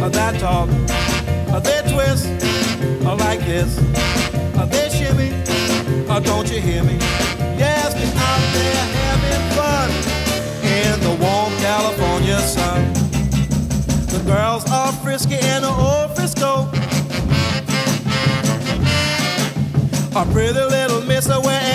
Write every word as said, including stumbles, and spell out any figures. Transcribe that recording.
that talk, they twist like this, they shimmy, don't you hear me? Yes, they're out there having fun in the warm California sun. The girls are frisky in the old Frisco. A pretty little miss away